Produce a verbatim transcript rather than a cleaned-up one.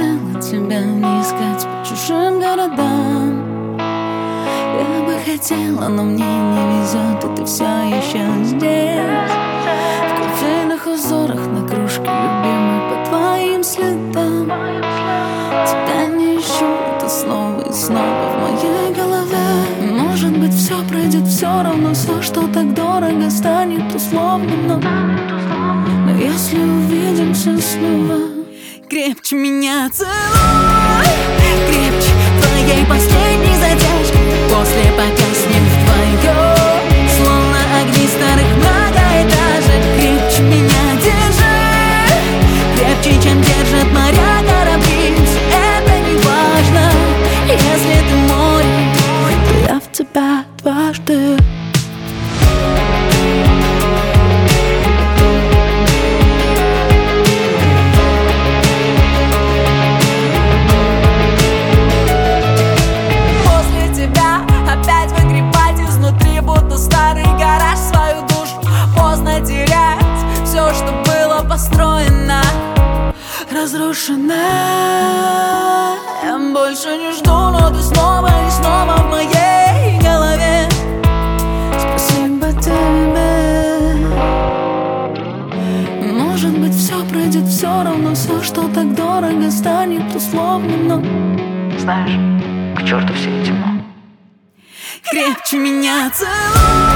хотела тебя не искать по чужим городам. Я бы хотела, но мне не везет, и ты все еще здесь. В кофейных узорах на кружке любимой по твоим следам. Тебя не ищу, ты снова и снова в моей голове. Может быть, все пройдет, все равно все, что так дорого, станет условным. Но если увидимся снова, крепче меня целуй, крепче твоей последней задержки. После погаснем вдвоем, словно огни старых многоэтажек. Крепче меня держи, крепче, чем держат моря корабли. Это не важно, если ты море, то я в тебя дважды. Построена, разрушена. Я больше не жду, но ты снова и снова в моей голове. Спасибо тебе. Может быть, все пройдет, все равно все, что так дорого, станет условным. Но знаешь, к черту все эти но. Крепче меня целуй.